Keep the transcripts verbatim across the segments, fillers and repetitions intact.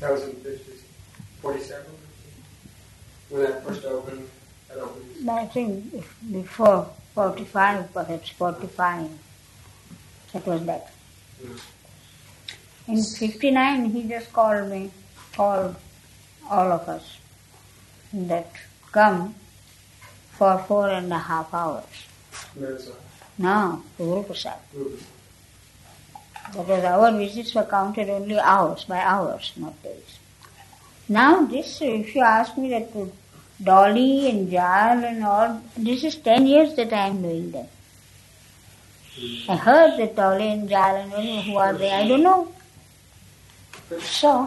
That was in forty-seven? When that first opened? That opened? I think before forty-five, perhaps forty-five. That was that. Mm. In fifty-nine, he just called me, called all of us, that come for four and a half hours. Mirza. No, Guru Prasad. Mm. Because our visits were counted only hours, by hours, not days. Now this, if you ask me that Dolly and Jal and all, this is ten years that I am doing that. Mm. I heard that Dolly and Jal and all, who are they, I don't know. So,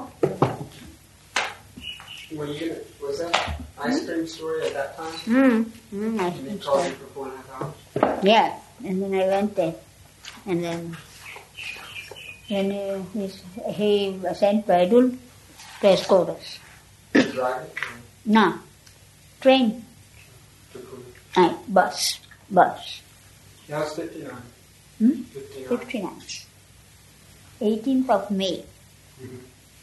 when you, was that ice cream story at that time? Mm, mm, ice cream story. Called you for four and a half hours? Yeah, and then I went there. And then when he, he sent Vaidul to escort us. Driving? No, train. Uh, bus, bus. That was fifty-nine. Hmm? fifty-nine. fifty-nine. eighteenth of May. Mm-hmm.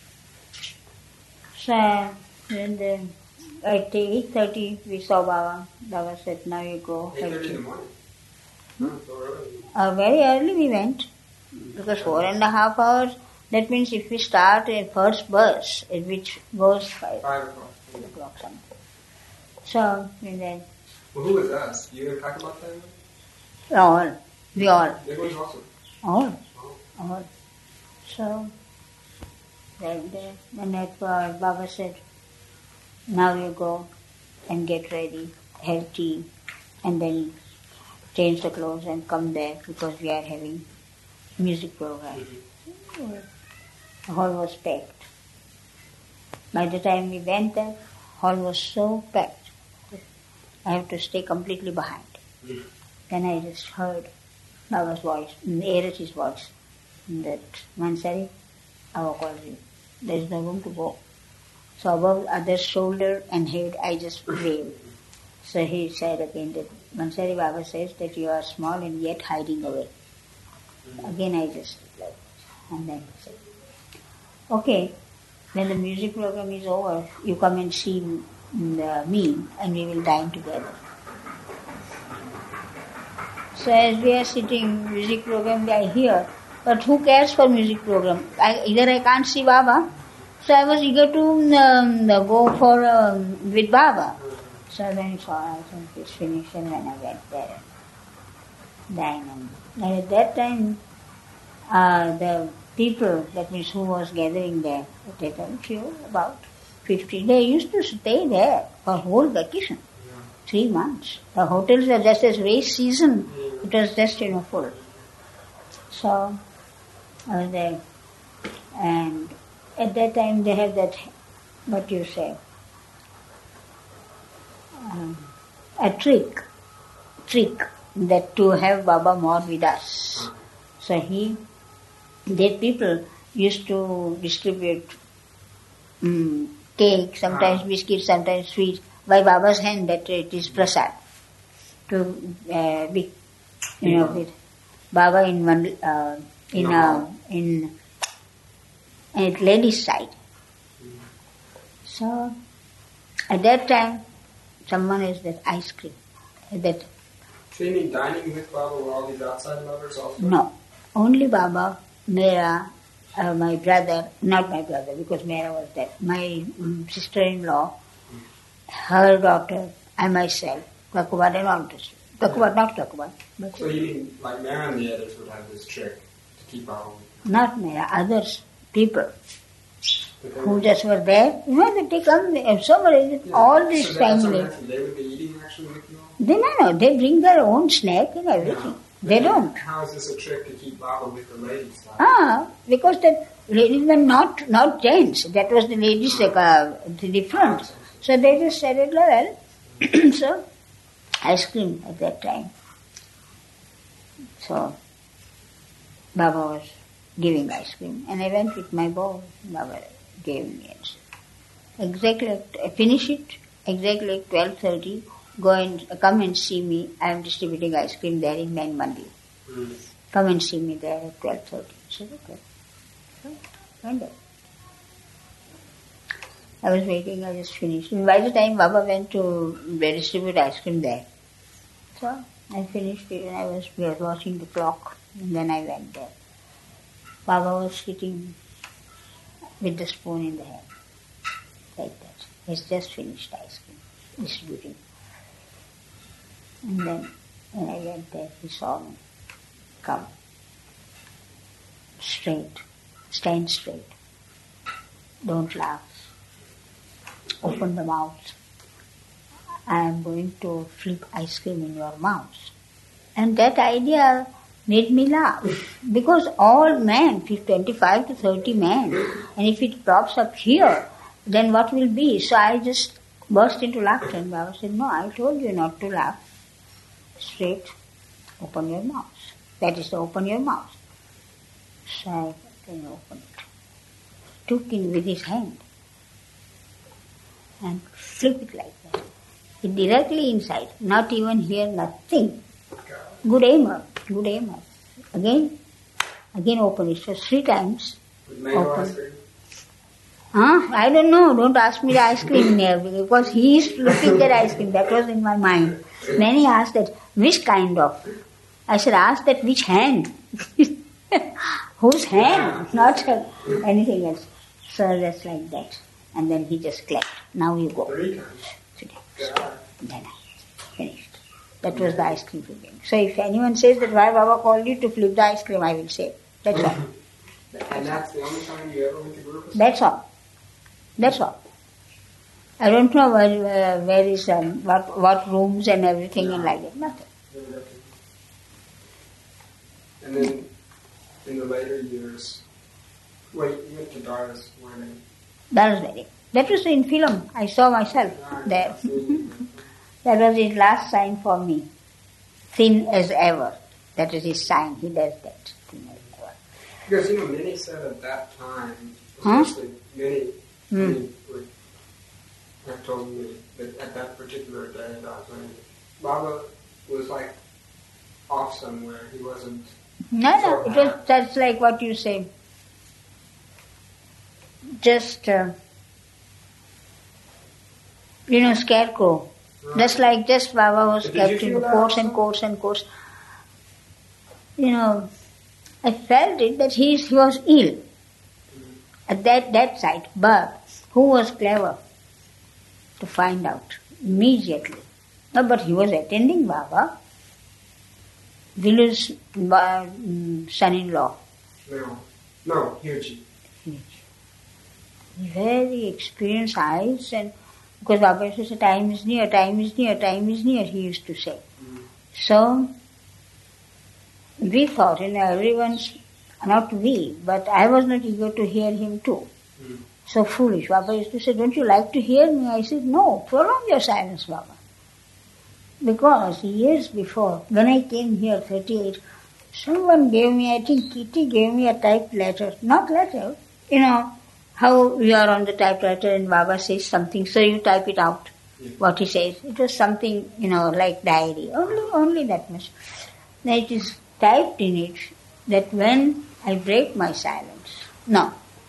So, when the, at eight thirty we saw Baba. Baba said, now you go. eight thirty in the morning? Hmm? Oh, so early. Uh, very early we went. Because four and a half hours, that means if we start a first bus, which goes five, five o'clock. five o'clock something. So, and then... Well, who was us? You ever talk about that? All. We all. They was also. All. Oh. All. So, then the, when that uh, Baba said, now you go and get ready, have tea, and then change the clothes and come there because we are having music program. Mm-hmm. The hall was packed. By the time we went there, hall was so packed. I have to stay completely behind. Mm-hmm. Then I just heard Baba's voice, Eresh's voice, that Mansari, our quality, there is no room to go. So above other shoulder and head, I just waved. So he said again that Mansari Baba says that you are small and yet hiding away. Again I just like, and then said, okay, when the music program is over, you come and see the, me and we will dine together. So as we are sitting, music program I hear, but who cares for music program? I, either I can't see Baba, so I was eager to um, go for um, with Baba. So then so I think it's finished and when I went there, dine. And at that time, uh, the people, that means who was gathering there, at that few, about fifty, they used to stay there for whole vacation, yeah. three months. The hotels were just as race season, it was just, you know, full. So, I was there. And at that time they have that, what you say, um, a trick, trick, that to have Baba more with us. So he, that people used to distribute um, cake, sometimes biscuits, sometimes sweets, by Baba's hand, that it is prasad. To uh, be, you know, with Baba in one, uh, in a, in at ladies' side. So at that time, someone is that ice cream. At that. So you mean dining with Baba were all these outside lovers also? No, only Baba, Mera, uh, my brother, not my brother because Mera was dead, my um, sister-in-law, her daughter, and myself, Takubat and all this. Takubat, not Takubat. But so you mean like Mera and the others would have this trick to keep Baba with? Not Mera, others, people. Who just were there, you know, that they come, somebody, yeah. all this so family. They would be eating actually with you? They, no, no, they bring their own snack and everything. No. They don't. How is this a trick to keep Baba with the ladies? Ah, because the ladies were not, not gents. That was the ladies, like, uh, the different. So they just said it well. So, ice cream at that time. So, Baba was giving ice cream. And I went with my bowl. Baba gave me it. Exactly, I finish it, exactly at twelve thirty, go and come and see me. I am distributing ice cream there in Main Mandir. Mm. Come and see me there at twelve thirty. I said, okay. So, went there. I was waiting, I just finished. And by the time Baba went to distribute ice cream there, so I finished it and I was, we were watching the clock and then I went there. Baba was sitting with the spoon in the hand, like that. He's just finished ice cream, distributing. And then when I went there, he saw me come straight, stand straight, don't laugh, open the mouth. I am going to flip ice cream in your mouth. And that idea made me laugh. Because all men, twenty-five to thirty men, and if it props up here, then what will be? So I just burst into laughter and Baba said, no, I told you not to laugh. Straight, open your mouth. That is to open your mouth. So I can open it. Took it with his hand and flip it like that. It directly inside, not even here, nothing. Good aimer, good aimer. Again, again open it. So three times. With mango Open. ice cream? Huh? I don't know, don't ask me the ice cream there because he is looking at ice cream. That was in my mind. Then he asked that, which kind of? I said, ask that which hand? Whose hand? Not anything else. So that's like that. And then he just clapped. Now you go. Three times. Today. God. Then I finished. That was the ice cream flipping. So if anyone says that why Baba called you to flip the ice cream, I will say, that's all. And that's the only time you ever went to Guru Prasad? That's all. That's all. I don't know where, uh, where is, um, what, what rooms and everything No. and like that. Nothing. And then in the later years, wait, you went to Dara's wedding. That was very. That was in film. I saw myself there. That was his last sign for me. Thin as ever. That is his sign. He does that. Thin as ever. Because, you know, many said at that time, Huh? especially many, Hmm. many would have told me that at that particular day, that when Baba was like off somewhere, he wasn't. No, no. So It was, happy. that's like what you say. Just, uh, you know, scarecrow. Right. Just like just Baba was Did you kept feel in that course and also? course and course. You know, I felt it that he, is- he was ill at that, that side. But who was clever to find out immediately? No, but he was attending Baba, Vilu's uh, son-in-law. No, no, Hughie. Very experienced eyes, and because Baba used to say, time is near, time is near, time is near, he used to say. Mm. So, we thought, you know, everyone's, not we, but I was not eager to hear him too. Mm. So foolish. Baba used to say, don't you like to hear me? I said, no, prolong your silence, Baba. Because years before, when I came here, thirty-eight, someone gave me, I think Kitty gave me a typed letter. Not letter, you know, how you are on the typewriter and Baba says something, so you type it out, Yeah. what he says. It was something, you know, like diary, only, only that much. Now it is typed in it that when I break my silence, no,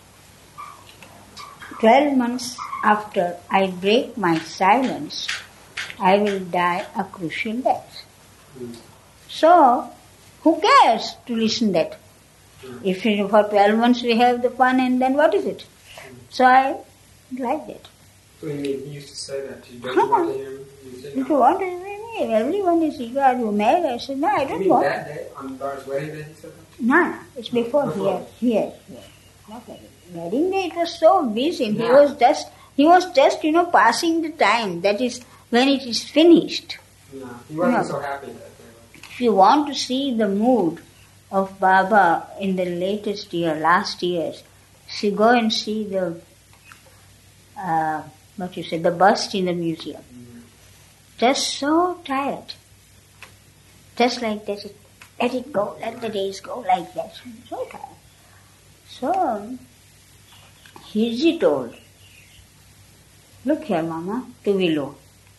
twelve months after I break my silence, I will die a crucial death. Mm. So, who cares to listen that? Mm. If you, for twelve months we have the fun, and then what is it? So I like that. So you mean he used to say that to you? Don't you want to hear him? You said, If you want to hear me, everyone is eager, are you married? I said, no, I You don't mean want. that day, on Dara's wedding day, he said that? No, no, it's before Before. here, here, here. Not wedding. Wedding day, it was so busy. He Yeah. was just, he was just, you know, passing the time. That is when it is finished. No, he wasn't No. so happy that day. If you want to see the mood of Baba in the latest year, last years, see, go and see the, uh, what you say, the bust in the museum. Mm. Just so tired. Just like that, it, let it go, let the days go like that. So tired. So, Hirji told, look here, Mama, to Vilu.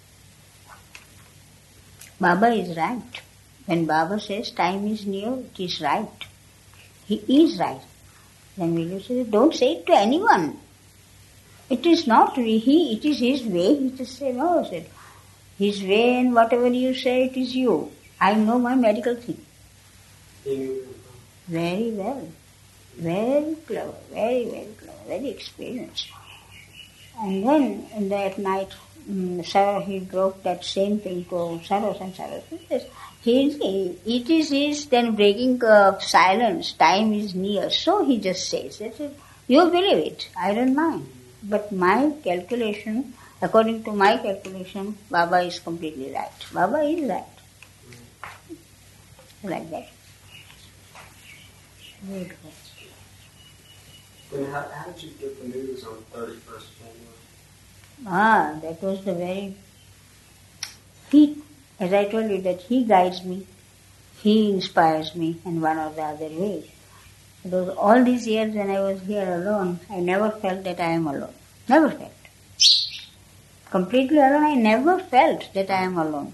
Baba is right. When Baba says time is near, it is right. He is right. Then Vilu says, don't say it to anyone. It is not he, it is his way. He just said, no, I said, his way and whatever you say, it is you. I know my medical thing. He knew it. Very well. Very clever, very, very clever, very experienced. And then in the, at night, um, Sir, he broke that same thing to Saros and Saros. He, it is his then breaking of silence, time is near. So he just says, you believe it, I don't mind. But my calculation, according to my calculation, Baba is completely right. Baba is right. Like that. Very good. Then how, how did you get the news on thirty-first of January? Ah, that was the very... He, as I told you, that he guides me, he inspires me in one or the other way. Because all these years when I was here alone, I never felt that I am alone. Never felt. Completely alone, I never felt that I am alone.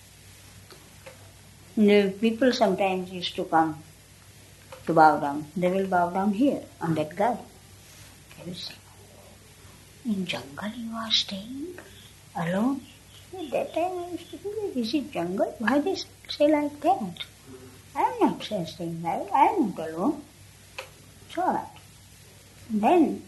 The people sometimes used to come to bow down. They will bow down here, on that garden. They will say, in jungle you are staying alone? At that time I used to think, is it jungle? Why they say like that? I am not staying there. I am not alone. It's all right. Then,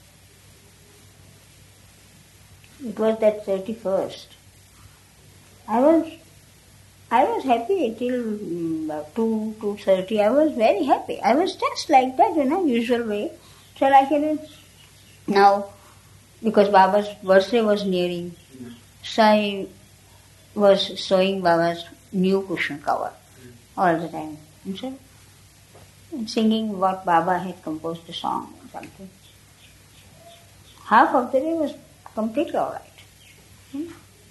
it was that thirty-first. I was I was happy till um, two, two thirty. I was very happy. I was just like that, you know, usual way. So like it is now, because Baba's birthday was nearing, so I was sewing Baba's new cushion cover all the time. And so, and singing what Baba had composed a song or something. Half of the day was completely all right. Hmm?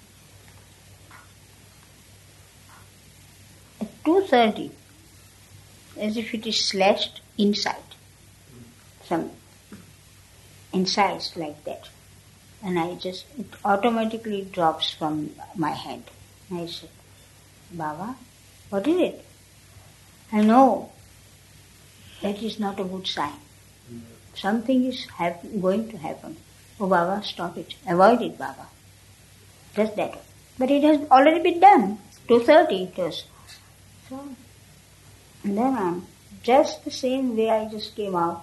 At two thirty, as if it is slashed inside, some insides like that. And I just, it automatically drops from my hand. And I said, Baba, what is it? I know that is not a good sign. Something is hap- going to happen. Oh Baba, stop it. Avoid it, Baba. Just that. But it has already been done. two thirty it was. So, and then on, just the same way I just came out.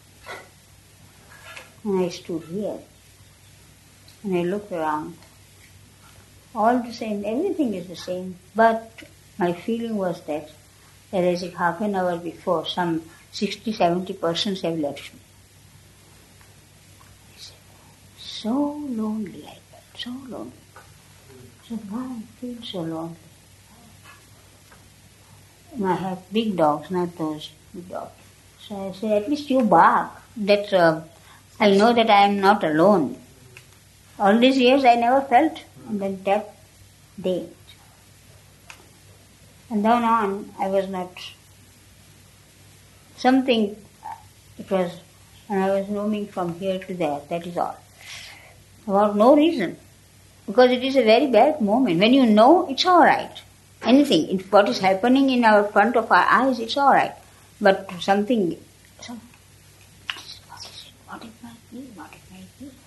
And I stood here. And I looked around. All the same, everything is the same. But my feeling was that, that as if half an hour before, some sixty to seventy persons have left me. I said, so lonely I felt, so lonely. I said, why I feel so lonely? And I have big dogs, not those big dogs. So I said, at least you bark. That uh, I know that I am not alone. All these years I never felt, and then that day. And then on, I was not, something, it was, and I was roaming from here to there, that is all. For no reason. Because it is a very bad moment. When you know, it's all right. Anything, if what is happening in our front of our eyes, it's all right. But something, some, what is it? What it might be? What it might be?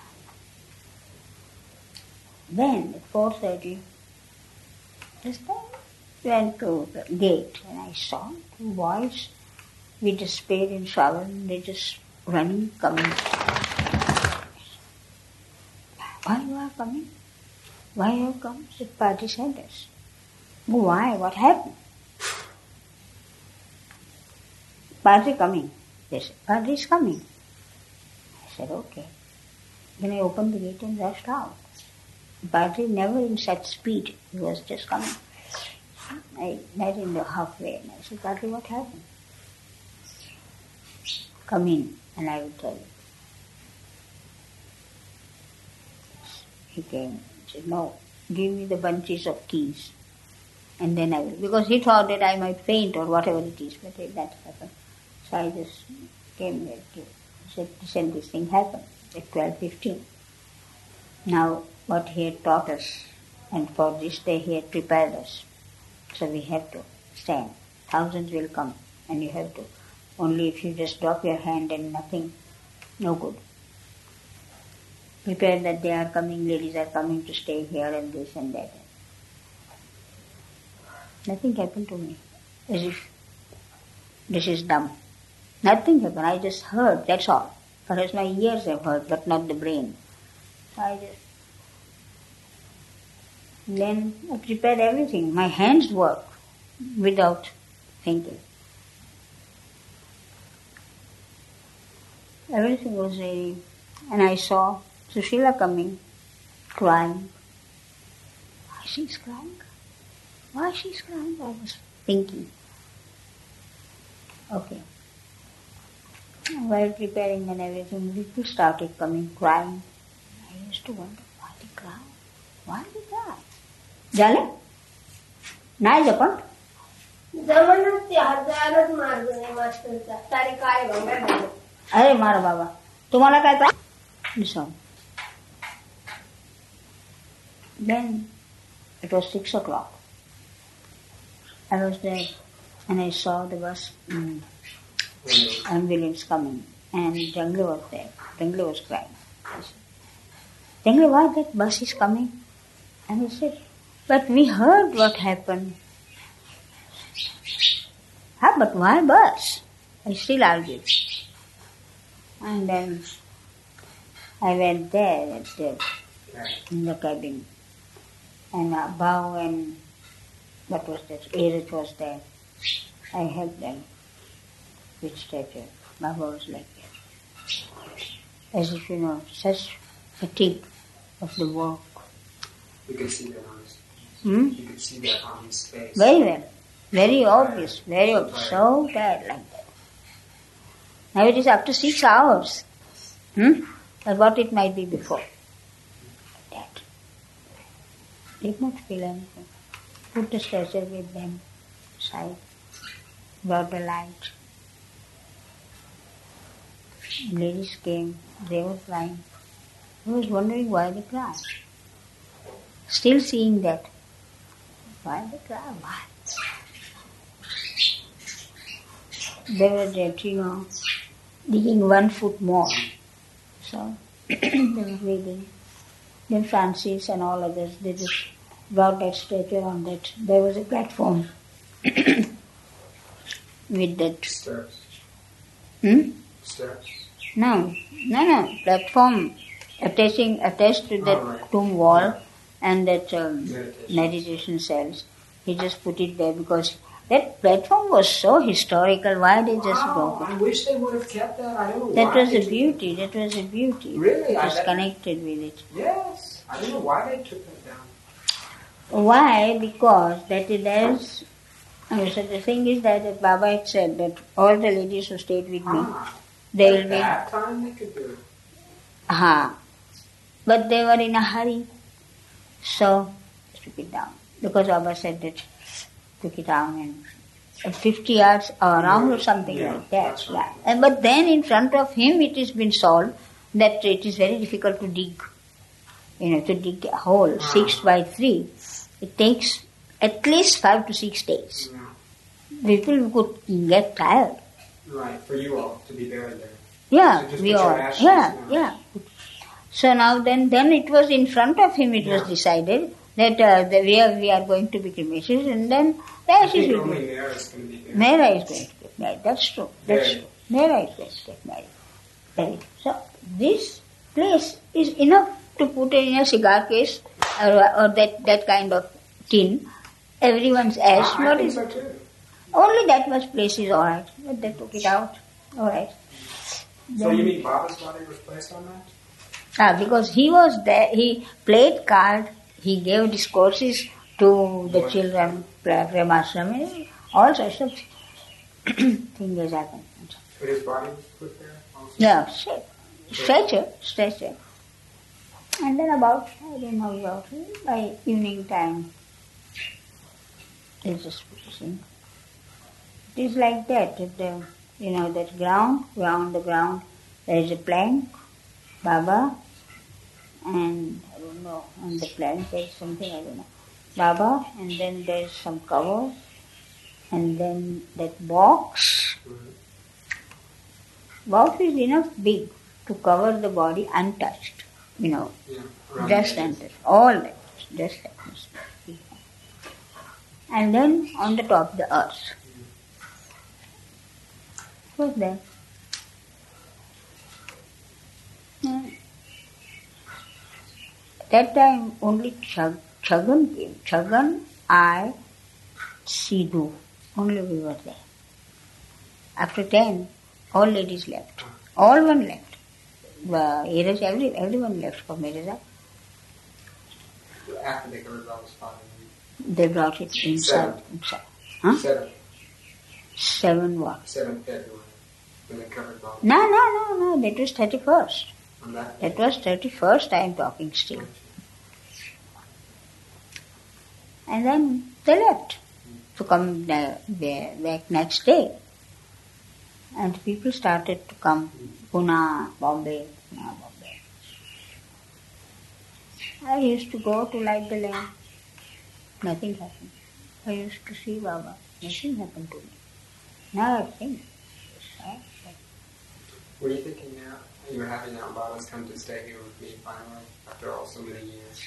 Then at four thirty, just I went to the gate and I saw two boys with a spade and shovel and they just running, coming. Why you are coming? Why you have come? Said, Padre sent us. Why? What happened? Padre coming. They said, Padre is coming. I said, okay. Then I opened the gate and rushed out. Padre never in such speed. He was just coming. I met him halfway and I said, Padre, what happened? Come in and I will tell you. He came and said, no, give me the bunches of keys and then I will. Because he thought that I might faint or whatever it is, but it that happened. So I just came here to said, listen, this thing happened at twelve fifteen. Now, what he had taught us, and for this day he had prepared us. So we have to stand. Thousands will come, and you have to. Only if you just drop your hand and nothing, no good. prepare that they are coming, ladies are coming to stay here and this and that. Nothing happened to me. As if this is dumb. Nothing happened. I just heard, that's all. Perhaps my ears have heard, but not the brain. I just... Then I prepared everything. My hands work without thinking. Everything was ready. And I saw Sushila coming, crying. Why she's crying? Why she's crying? I was thinking. Okay. While preparing and everything, people started coming, crying. I used to wonder, why they cry? Why they cry? झालं? नाही जपण? जमूनच ते हजारच मार्ग नाही मास्टरचा तारी काय भंगार. अरे मार बाबा, तुम्हाला काय पाहिजे? Listen. Then it was six o'clock. I was there and I saw the bus mm, ambulance coming and Jangli was there. Jangli was crying. I said, Jangli, why that bus is coming? And he said, but we heard what happened. Huh, but why bus? I still argued. And then I went there at the, in the cabin. And above and what was that? Erich was there. I helped them with stretcher. Baba was like that. As if, you know, such fatigue of the walk. You could see that on his Hmm? You could see that on his face. Very well. Very obvious. Very obvious. So tired like that. Now it is after six hours. Hmm? But what it might be before. That. Did not feel anything. Put the stretcher with them. Side. Brought the light. Ladies came. They were crying. I was wondering why they cried. Still seeing that. Why they cry? Why? They were just, you know, digging one foot more. So they were reading. Then Francis and all others, they just brought that stretcher on that. There was a platform with that. Steps. Hmm? Steps. No, no, no. Platform attaching attached to that Oh, right. tomb wall and that um, Meditation. meditation cells. He just put it there because that platform was so historical. Why they just Wow, broke I it? wish they would have kept that. I don't know That why was they a took beauty. That was a beauty. Really? It I was bet- connected with it. it. Yes. I don't know why they took that down. Why? Because that is there's. uh, So the thing is that, that Baba had said that all the ladies who stayed with me, Ah, they at will be. that time they could do it. Ha. But they were in a hurry. So, took it down. Because Baba said that, took it down and at fifty yards around or something Yeah, like that. that's right. Yeah. And, but then in front of him it has been solved that it is very difficult to dig. You know, to dig a hole, Ah. six by three. It takes at least five to six days. Yeah. People could get tired. Right, for you all to be buried there. Yeah, So just we put your all. ashes Yeah, down. yeah. So now then, then it was in front of him. It was Yeah. decided that uh, the, we are we are going to be cremated, and then the I ashes think will only be. Mara is going to be buried. Mera is going to get married. That's true. That's Very. true. Mera is going to get married. Married. So this place is enough to put in a cigar case or, or that that kind of tin. Everyone's ash. I, I What think is so too. only that much place is all right. But they took it out. All right. So Then- you mean Baba's body was placed on that? Ah, because he was there, he played card, he gave discourses to the children, Premashram, all sorts of things has happened. But his body was put there also? Yeah, stre- stretcher, stretcher. And then about, I don't know, about by evening time, they just pushing. It is like that, that the, you know, that ground, around the ground, there is a plank, Baba, and I don't know, on the plank there is something, I don't know, Baba, and then there is some cover, and then that box, Mhm. box is enough big to cover the body untouched. you know, Yeah, around just the and edges. this, all like this, just like this. And then on the top, the earth. Was there. Yeah. That time only Chag, Chagan came. Chagan, I, Sidhu. Only we were there. After ten, all ladies left. All one left. Uh, Eras, every, everyone left from Erasa. After they covered Baba's father. They brought it inside. inside. Huh? Seven. Seven what? Seven February. When they covered Baba. No, no, no, no. That was thirty-first. On that That was thirty-first I am talking still. And then they left to come the, the, back next day. And people started to come. Pune, Bombay, Pune, Bombay. I used to go to light the lamp. Nothing happened. I used to see Baba. Nothing happened to me. Now I think. What are you thinking now? You're happy now Baba's come to stay here with me finally, after all so many years.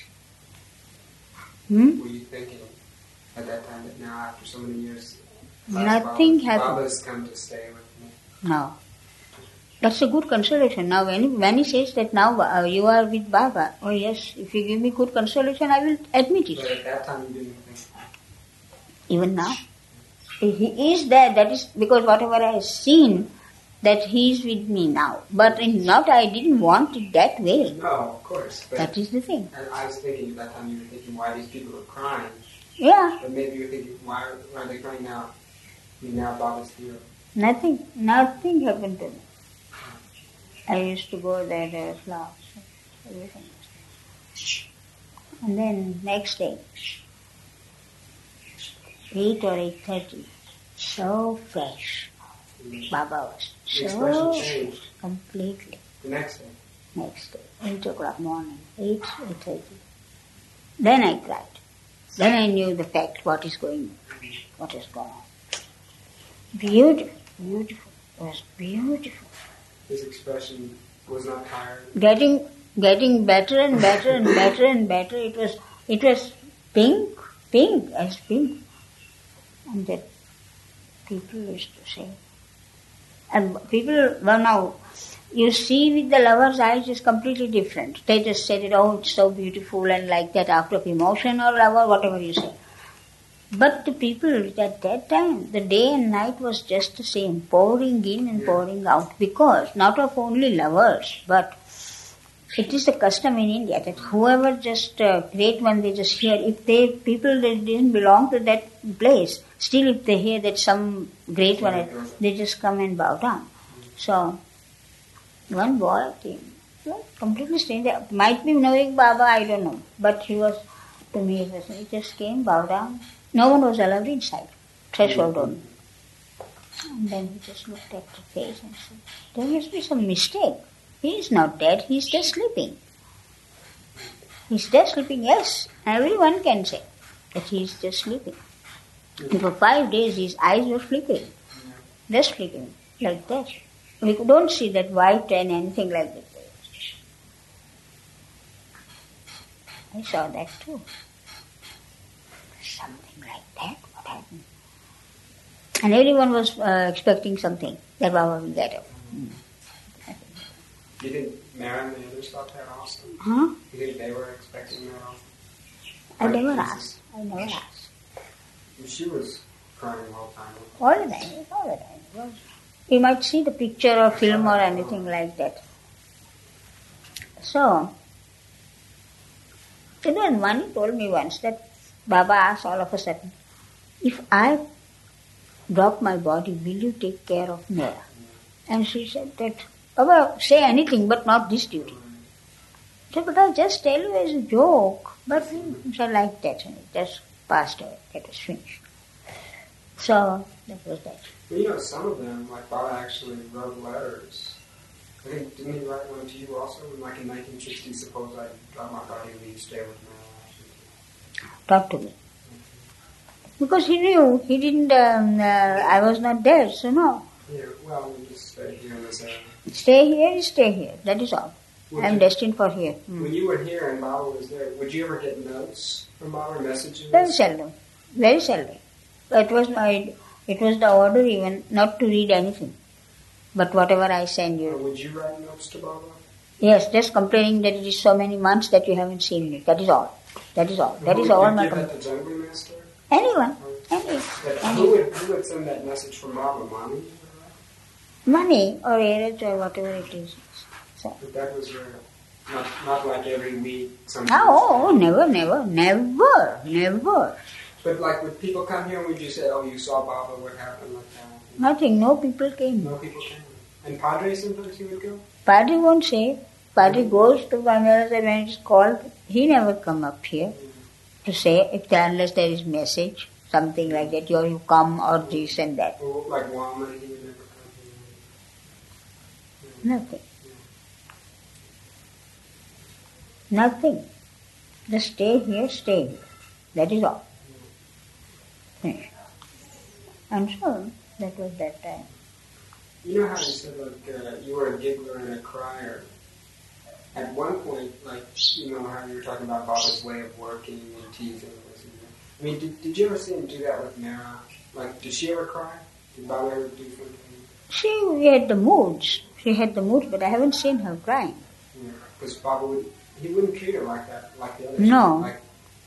Hmm? Were you thinking at that time that now after so many years, Nothing Baba's, happened. Baba's come to stay with me? No. That's a good consolation. Now when he, when he says that now uh, you are with Baba, oh yes, if you give me good consolation, I will admit But it. at that time you didn't think. Even now. He is there, that is because whatever I have seen, that he is with me now. But in not I didn't want it that way. No, of course. But That is the thing. and I was thinking at that time you were thinking why these people are crying. Yeah, But maybe you're thinking why, why are they crying now? I mean, now Baba's here. nothing, nothing happened to me. I used to go there, there was flowers, everything was there. And then next day, eight or eight thirty, so fresh. Baba was The expression so changed completely. the next day. Next day, eight o'clock morning, eight, eight thirty. Then I cried. Then I knew the fact, what is going, what is going on. Beautiful, beautiful, it was beautiful. His expression was not tired. Getting, getting better and better and better and better. It was, it was pink, pink as pink. And that people used to say. And people, well now, you see with the lover's eyes is completely different. They just said it, oh, it's so beautiful and like that after of emotion or love or whatever you say. But the people at that time, the day and night was just the same, pouring in and Yeah. pouring out. Because not of only lovers, but it is the custom in India that whoever just uh, great one, they just hear. If they people that didn't belong to that place, still if they hear that some great one, they just come and bow down. So one boy came, well, completely stranger. Might be knowing Baba, I don't know, but he was to me. It was, he just came, bow down. No one was allowed inside, threshold only. And then he just looked at the face and said, "There must be some mistake. He is not dead, he is just sleeping." He's just sleeping, yes. Everyone can say that he is just sleeping. And for five days his eyes were flickering. Just flickering, like that. We don't see that white and anything like that. I saw that too. Something like that, what happened? And everyone was uh, expecting something, that Baba will get up. You think Mary and the others thought that also? Huh? You think they were expecting that also? I never Like, asked. I never asked. She was crying the whole time. All the time, all the time. It was- You might see the picture or film or anything like that. So, you know, Mani told me once that Baba asked all of a sudden, if I drop my body, will you take care of Mera? And she said that, Baba, say anything but not this duty. I said, but I just tell you as a joke. But she like that and it just passed away. That was finished. So, that was that. But you know, some of them, like Baba actually wrote letters. I think, didn't he write one to you also? Like in nineteen sixty, suppose I drop my body and you stay with me. Talk to me. Because he knew, he didn't, um, uh, I was not there, so no. Yeah, well, we just stay here in this area. Stay here, stay here, that is all. Would I'm you- destined for here. Hmm. When you were here and Baba was there, would you ever get notes from Baba or messages? Very seldom. Very seldom. It was my, it was the order even not to read anything. But whatever I send Or you. would you write notes to Baba? Yes, just complaining that it is so many months that you haven't seen it. That is all. That is all. That Who is would all you my give complaint. that to Jungle Master? Anyone. Any. But any. who would who would send that message from Baba, Mommy? Money or errands or whatever it is. So. But that was rare. Not not like every week. Something. Oh, oh, never, never, never, never. But like, would people come here and would you say, "Oh, you saw Baba? What happened?" Like that. Nothing. No people came. No people came. And Padre sometimes he would go. Padre won't say. Padre goes to Banaras and when it's called, he never come up here to say, if there, unless there is message, something like that, or you come or this and that. Or like Wama, he would never come here. Nothing. Nothing. Just stay here, stay here. That is all. Finish. And so, that was that time. You know how you said like uh, you were a giggler and a crier. At one point, like you know how you were talking about Baba's way of working and teasing and this and that. I mean, did, did you ever see him do that with Mara? Like, did she ever cry? Did Baba ever do something? She had the moods. She had the moods, but I haven't seen her crying. Because Baba would, he wouldn't treat her like that, like the others. No. Like,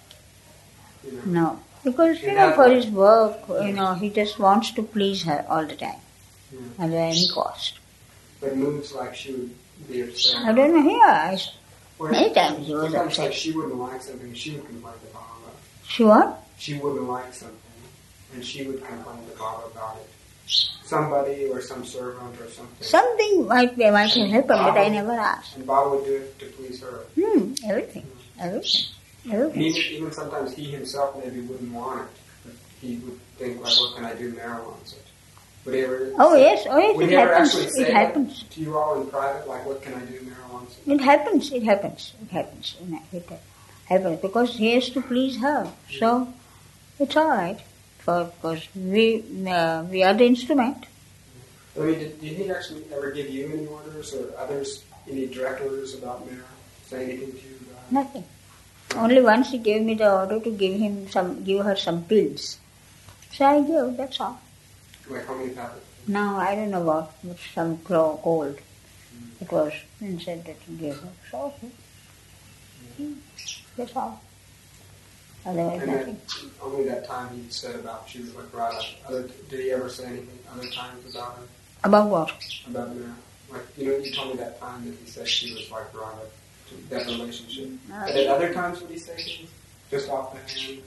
you know. No. Because, you In know, that for way. his work, you know, he just wants to please her all the time. Yeah. And at any cost. But moods like she would be upset. I don't know, here, I, Or many times he was sometimes upset. like she wouldn't like something, she would complain to Baba. She what? She wouldn't like something, and she would complain to Baba about it. Somebody or some servant or something. Something might be, might have happened, but I never asked. And Baba would do it to please her. Hmm, everything, everything, And everything. even, even sometimes he himself maybe wouldn't want it. But he would think like, what can I do? Mara wants it. Would he ever Oh say- yes, oh yes, would it he ever happens, actually say it that happens. to you all in private, like, what can I do? Mara wants it. It happens, it happens, it happens, you know, it happens, because he has to please her. So, it's alright, for, because we, uh, we are the instrument. I mean, did, did he actually ever give you any orders or others any direct orders about Mara? Say anything to you about it? Nothing. Only once he gave me the order to give him some, give her some pills. So I gave, that's all. Like homeopathic? Now I don't know what, but some clo- cold. It was, and said that he gave her. So okay. Hmm, that's all. Otherwise And nothing. that, only that time he said about she was like brought up. Other, did he ever say anything other times about her? About what? About Mara? Like, you know, you told me that time that he said she was like brought up to that relationship. Uh, But at other times would he say things? Just off the hand?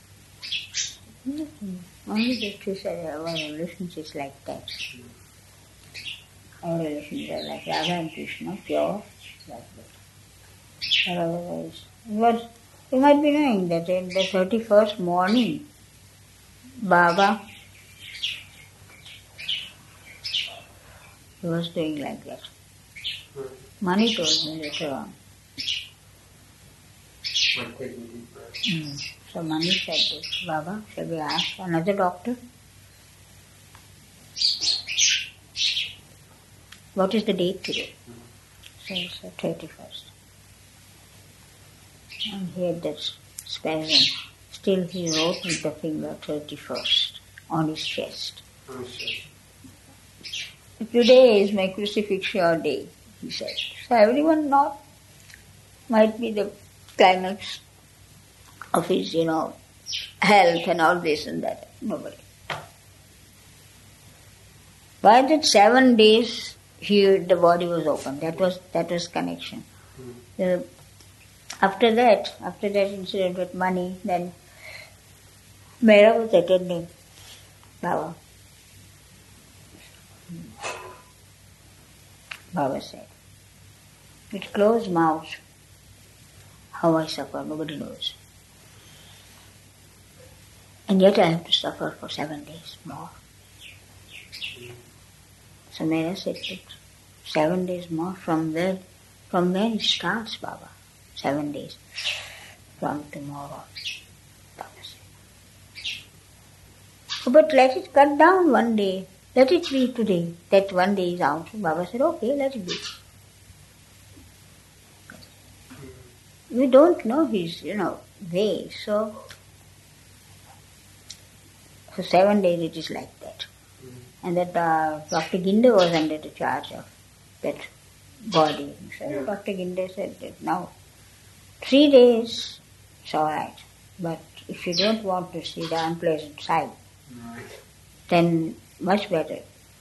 Nothing. Only that he said our relationship is like that. Our relationship is like Radha and Krishna, pure, like that. But otherwise, but you might be knowing that in the thirty-first morning, Baba, he was doing like that. Right. Mani told me later on. Like taking deep breaths. Mm. So Mani said this, Baba, shall we ask another doctor? What is the date today? So it's the thirty-first. And he had that spasm. Still he wrote with the finger thirty-first on his chest. Oh, shit. Today is my crucifixion day, he said. So everyone not might be the climax of his, you know, health and all this and that. Nobody. By that seven days, he, the body was open. That was that was connection. Mm. Uh, after that, after that incident with money, then Mera was attending Baba. Baba said, with closed mouth, how I suffer, nobody knows. And yet I have to suffer for seven days more. So Mera said, that seven days more, from where, from where it starts, Baba, seven days, from tomorrow, Baba said. But let it cut down one day. Let it be today. That one day is out. Baba said, okay, let it be. we don't know his, you know, way. So, for seven days it is like that. Mm. And that uh, Doctor Ginde was under the charge of that body. So Yeah. Doctor Ginde said that now, three days, it's all right. But if you don't want to see the unpleasant sight, Right. then much better.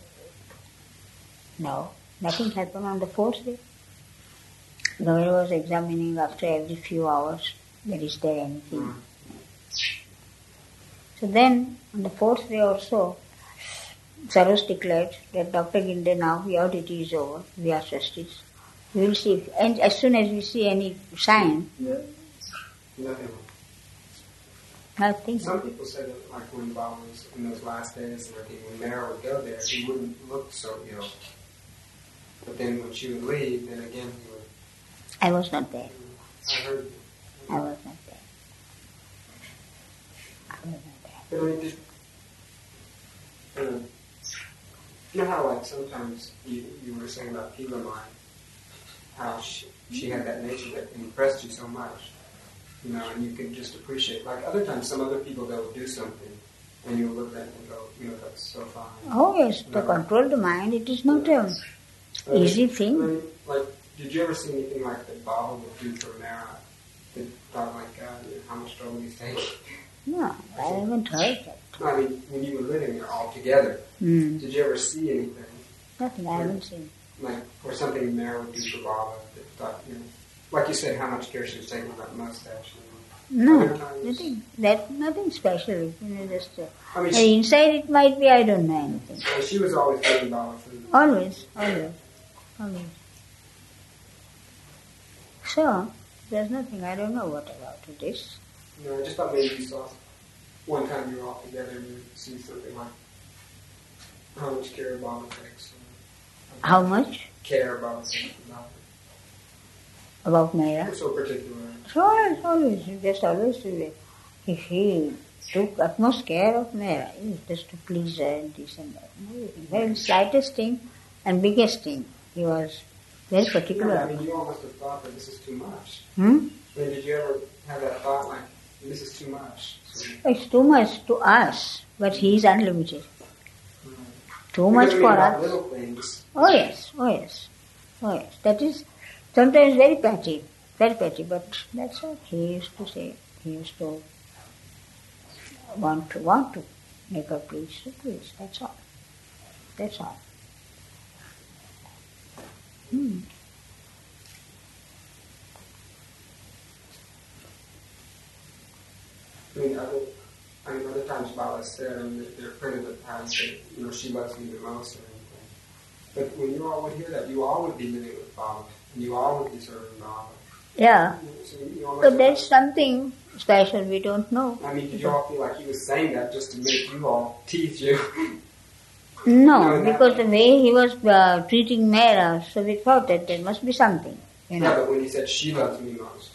No, nothing happened on the fourth day. Governor was examining after every few hours, there is there anything. Mm. So then, on the fourth day or so, Saros declared that Doctor Ginde, now your duty is over, we are trustees. We will see, if, and as soon as we see any sign, Yeah. Nothing. nothing. Some people said that, like when Bob was in those last days, and everything, when Mara would go there, he wouldn't look so ill. But then when she would leave, then again he would. I was not there. I heard. I was not there. I was not there. But I mean, just, uh, you know how like sometimes you, you were saying about Pilamai, how she, she had that nature that impressed you so much, you know, and you could just appreciate. Like other times, some other people they'll do something, and you look at it and go, you know, that's so fine. Oh yes, to control the mind, it is not an Uh, easy I thing. mean, like, did you ever see anything like that Baba would do for Mara? That thought like, God, you know, how much trouble he's taking? No, I haven't heard that. No, I mean, when you were living there all together, Hmm. did you ever see anything Nothing, I haven't seen. like, or something Mara would do for Baba that thought, you know, like you said, how much care she was taking about the mustache? You know? No, Other times- nothing. That nothing special. You know, just uh, I mean, uh, she, inside it might be. I don't know anything. uh, she was always giving Baba food. Always, always, always. So there's nothing. I don't know what about it is. You know, I just thought maybe you saw one time you were all together and you see something like how much care Baba takes. uh, How much care Baba takes about it. about Mera? It's so particular. So always, always, just always. uh, He, he took utmost care of Mera, just to please her and this and that. Everything. Very slightest thing and biggest thing. He was very You particular. know, I mean, you almost have thought that this is too much. Hmm? I mean, did you ever have that thought like, this is too much? So, It's too much to us, but he is unlimited. mm. Too much Because, I mean, for about us. little things. Oh yes, oh yes, oh yes. That is sometimes very petty, very petty, but that's what he used to say. He used to want to want to make her please, so please. That's all. That's all. Hmm. I mean, other, I mean, other times Baba said, I mean, they're printed at times that, you know, she loves me the most or anything. But when you all would hear that, you all would be living with Baba, and you all would be serving Baba. Yeah, So you almost but there's something special we don't know. I mean, did you all feel like he was saying that just to make you all tease you? No, No, because the way he was uh, treating Mera, so we thought that there must be something. You Yeah, know, but when he said she loves me most,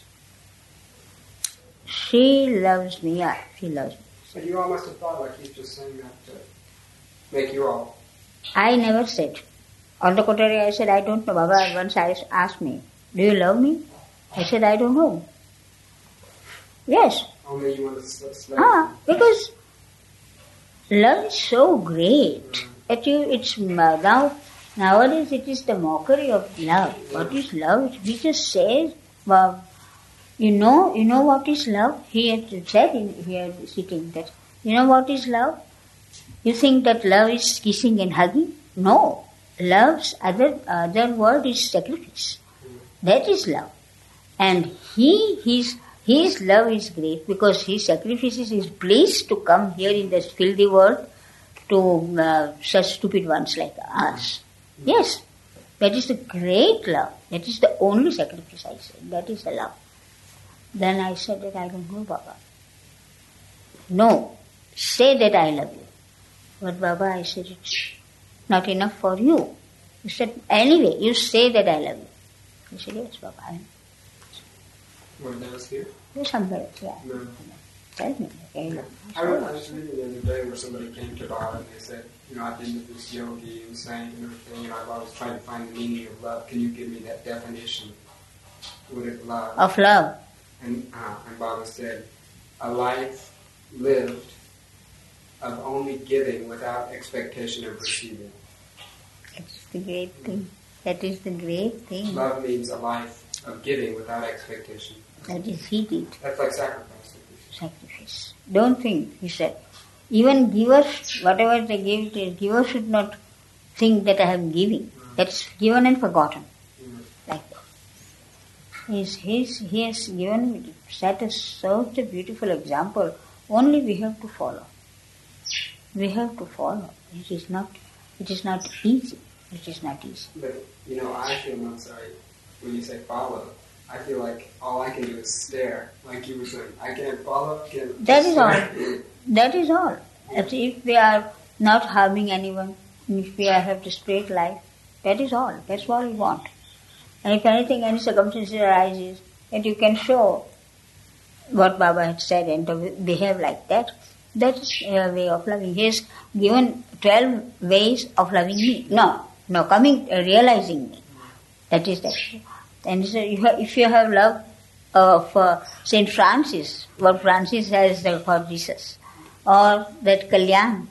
she loves me. Yeah, she loves me. but you all must have thought like he's just saying that to make you all. I never said. On the contrary, I said, I don't know. Baba once asked me, do you love me? I said, I don't know. Yes. Only you want to slap. Ah, because love is so great that you, it's uh, now, nowadays it is the mockery of love. What is love? We just say, well, you know, you know what is love? He had said in here sitting that, you know what is love? You think that love is kissing and hugging? No. Love's other, other word is sacrifice. That is love. And he, his, his love is great because he sacrifices his bliss to come here in this filthy world to uh, such stupid ones like us. Yes, that is the great love. That is the only sacrifice I say. That is the love. Then I said that I don't know, Baba. No, say that I love you. But Baba, I said it's not enough for you. He said, anyway, you say that I love you. I said, yes, Baba. I Were those here? There's somebody, yeah. No. Tell me. Okay. I, was, I was reading the other day where somebody came to Baba and they said, you know, I've been with this yogi and saint and everything, and I've always tried to find the meaning of love. Can you give me that definition? What is love? Of love. And, uh, and Baba said, a life lived of only giving without expectation of receiving. That's the great thing. That is the great thing. Love means a life of giving without expectation. That is, he did. That's like sacrifice. Sacrifice. Don't think, he said. Even givers, whatever they give, the giver should not think that I am giving. Mm. That's given and forgotten. Mm. Like that. He's, he's, he has given, set us such a beautiful example. Only we have to follow. We have to follow. It is not, it is not easy. It is not easy. But, you know, I feel, I'm sorry, when you say follow, I feel like all I can do is stare, like you were saying. I can't follow, I can't That is stare. all. That is all. If we are not harming anyone, if we have the straight life, that is all. That's all we want. And if anything, any circumstances arises, and you can show what Baba had said and to behave like that, that is a way of loving. He has given twelve ways of loving me. No, no, coming, uh, realizing me. That is that. And so you have, if you have love of uh, Saint Francis, what Francis has for Jesus, or that Kalyan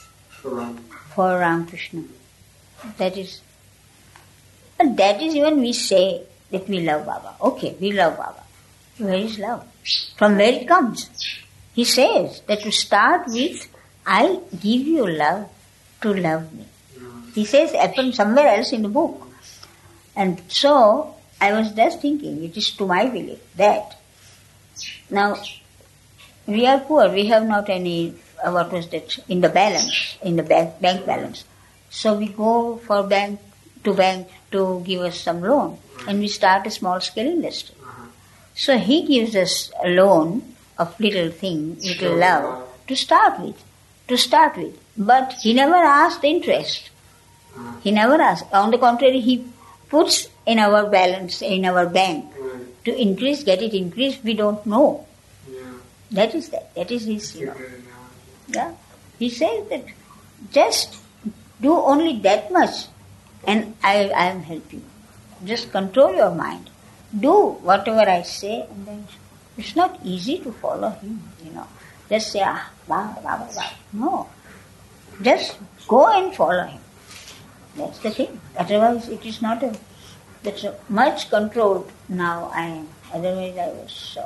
for Ramakrishna, that is, but that is even we say that we love Baba. Okay, we love Baba. Where is love? From where it comes? He says that to start with, I give you love to love me. He says it somewhere else in the book. And so, I was just thinking, it is to my belief that now we are poor, we have not any, uh, what was that, in the balance, in the bank, bank balance. So we go for bank to bank to give us some loan and we start a small scale industry. So he gives us a loan of little thing, little love to start with, to start with. But he never asked interest. He never asked. On the contrary, he puts in our balance, in our bank, right. To increase, get it increased, we don't know. Yeah. That is that. That is his, you know. Yeah. He says that just do only that much and I, I am helping. Just control your mind. Do whatever I say and then it's not easy to follow him, you know. Just say, ah, blah, blah, blah, blah. No. Just go and follow him. That's the thing. Otherwise it is not a, that's a much controlled now I am. Otherwise I was so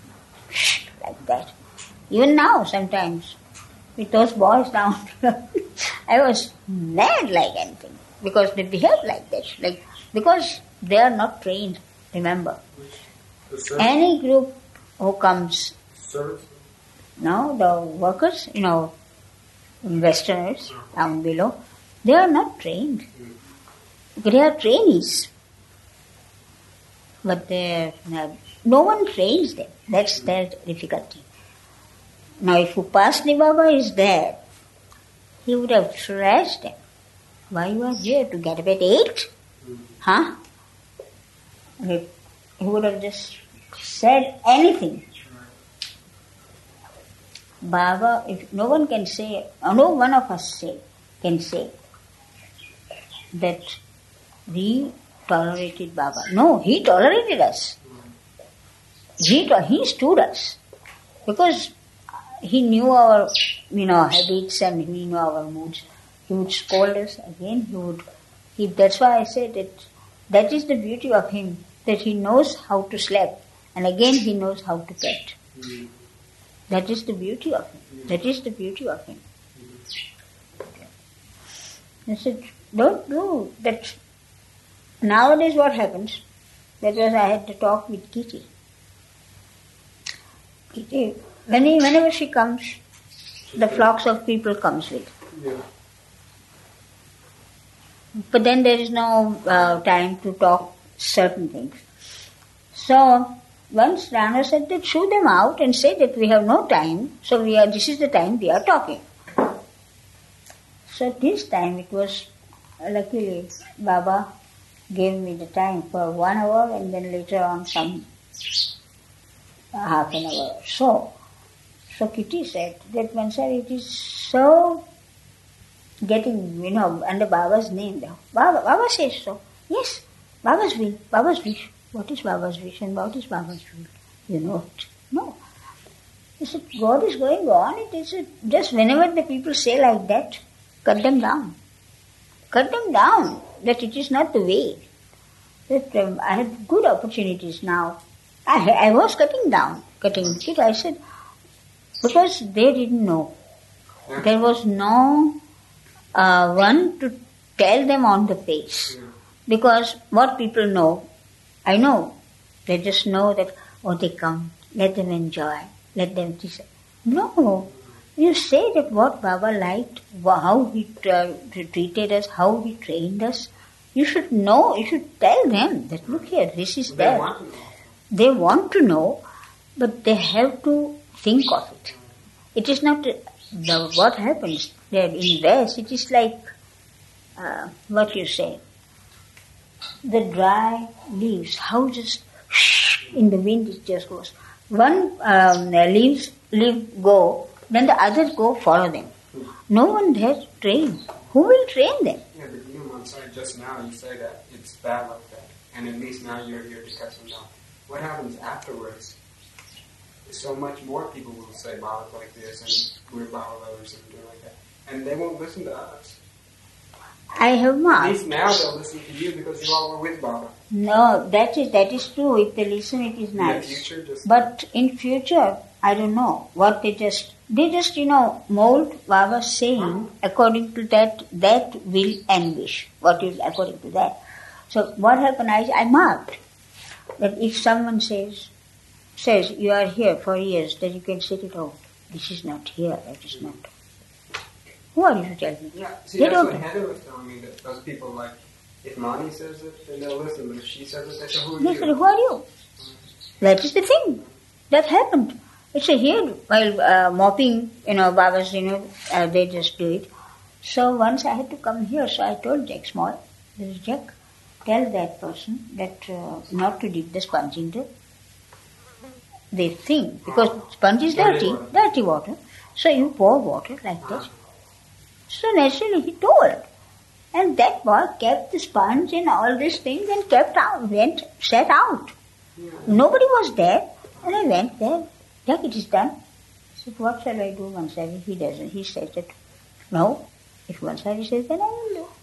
like that. Even now sometimes with those boys down I was mad like anything because they behave like that. Like because they are not trained, remember. Any group who comes, no, the workers, you know, Westerners down below, they are not trained. They are trainees. But they no one trains them. That's their difficulty. Now if Upasni Baba is there, he would have thrashed them. Why you are here? To get up at eight? Huh? He would have just said anything. Baba, if no one can say, no one of us say, can say that we tolerated Baba. No, he tolerated us. He, he stood us. Because he knew our, you know, habits and he knew our moods. He would scold us again. He would, he, that's why I said that that is the beauty of him, that he knows how to sleep and again he knows how to pet. Mm. That is the beauty of him. Mm. That is the beauty of him. Mm. I said, don't do that. Nowadays what happens, that was I had to talk with Kitty. Kitty, when he, whenever she comes, the flocks of people comes with. Yeah. But then there is no uh, time to talk certain things. So once Rana said that shoo them out and say that we have no time, so we are. This is the time we are talking. So this time it was, luckily Baba gave me the time for one hour and then later on some uh, half an hour or so. So Kitty said that one sir, it is so getting, you know, under Baba's name. Baba, Baba says so. Yes, Baba's will, Baba's wish. What is Baba's wish and what is Baba's will? you know it. No. He said, what is going on? It is just whenever the people say like that, cut them down. Cut them down, that it is not the way. That um, I had good opportunities now. I, I was cutting down, cutting it. I said, because they didn't know. There was no uh, one to tell them on the face. Because what people know, I know, they just know that, oh, they come, let them enjoy, let them... No, you say that what Baba liked, how he uh, treated us, how he trained us. You should know, you should tell them that, look here, this is They there. want to know. They want to know, but they have to think of it. It is not the, what happens there in West. It is like uh, what you say, the dry leaves. How just in the wind it just goes. One um, leaves leaf go, then the others go follow them. No one has trained. Who will train them? Yeah, but you know, I'm sorry, just now you say that it's bad like that, and at least now you're here to cut them down. What happens afterwards? So much more people will say Baba like this, and we're Baba lovers and do like that, and they won't listen to us. I have At marked. least now they'll listen to you because you all were with Baba. No, that is that is true. If they listen, it is In nice. the future, just But in future, I don't know what they just they just you know mold Baba's saying according to that that will and wish. What is according to that? So what happened? I I marked that if someone says says you are here for years, then you can set it out. This is not here. That is not. Who are you to tell me? yeah. See, They that's don't what know. Heather was telling me. That those people like, if Mani says it, then they'll listen. But if she says it, they say, "Who are They you?" said, who are you? That is the thing. That happened. It's a here while uh, mopping, you know, Baba's, you know, uh, they just do it. So once I had to come here, so I told Jack Small, this is Jack, tell that person that uh, not to dip the sponge in the, the thing, because sponge is Dirty dirty, water. dirty water. So you pour water like that. So naturally he told. And that boy kept the sponge and all these things and kept out, went, set out. Yeah. Nobody was there. And I went there. Jack, it is done. I said, what shall I do, Mansari? He doesn't. He says that, no. If Mansari says, then I will do.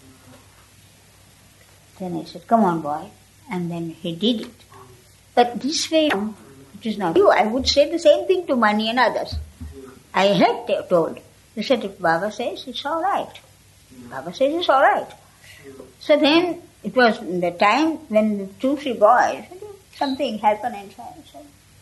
Then I said, come on, boy. And then he did it. But this way, it is not you. I would say the same thing to Mani and others. I had t- told. They said, if Baba says, it's all right. Baba says, it's all right. So then, it was the time when the two, three boys, something happened and so on. So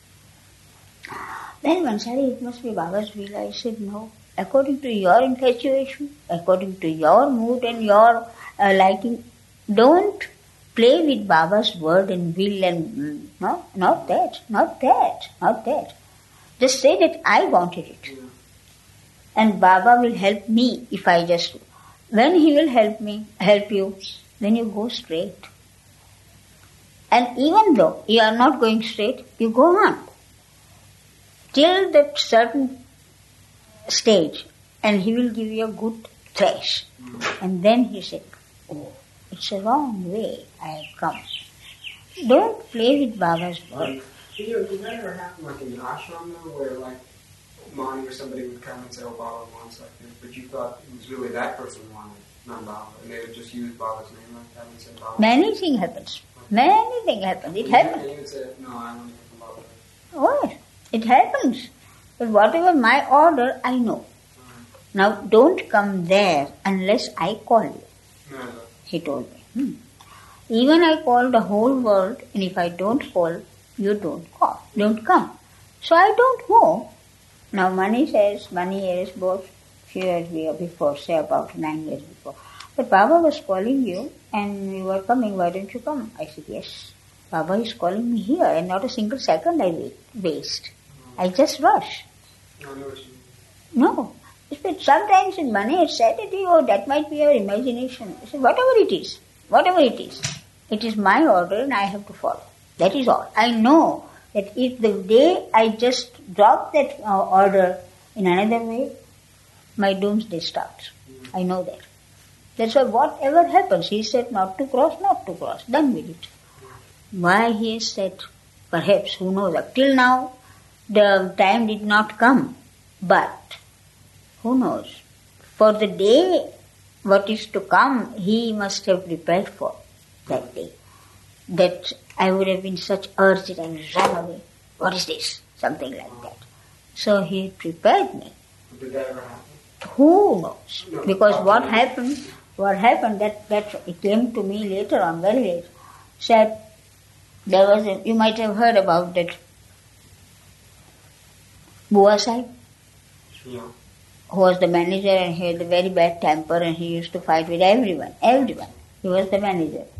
then Mansari, it must be Baba's will. I said, no. According to your infatuation, according to your mood and your uh, liking, don't play with Baba's word and will and, mm, no, not that, not that, not that. Just say that I wanted it. Yeah. And Baba will help me if I just, when he will help me, help you, then you go straight. And even though you are not going straight, you go on. Till that certain stage, and he will give you a good thrash. And then he said, oh, it's a wrong way I have come. Don't play with Baba's word. You know, did that ever happen like in the ashram though, where like Mani or somebody would come and say, oh, Baba wants like this, but you thought it was really that person wanted, not Baba, and they would just use Baba's name like that and say Baba. Many things happens. Many things happen. It And happens. you would say, no, I want to hear from Baba. Oh, it happens. But whatever my order, I know. Now, don't come there unless I call you, No, no. he told me. Hmm. Even I call the whole world, and if I don't call, you don't call, don't come. So I don't go. Now, Mani says, many years, both few years before, say about nine years before. But Baba was calling you, and you were coming, why don't you come? I said, yes. Baba is calling me here, and not a single second I wait, waste. I just rush. I know what you mean. No. But sometimes in money it's said that, oh, that might be your imagination. I said, whatever it is, whatever it is, it is my order and I have to follow. That is all. I know that if the day I just drop that uh, order in another way, my doomsday starts. I know that. That's why whatever happens, he said not to cross, not to cross. Done with it. Why he has said Perhaps, who knows? Till now, the time did not come. But, who knows? For the day, what is to come, he must have prepared for that day. That I would have been such urged and run away. What is this? Something like that. So he prepared me. Did that ever happen? Who knows? No, Because what absolutely. happened, what happened, that, that it came to me later on, very late, said there was a, you might have heard about that Bua Sahib, Yeah. who was the manager and he had a very bad temper and he used to fight with everyone, everyone. He was the manager.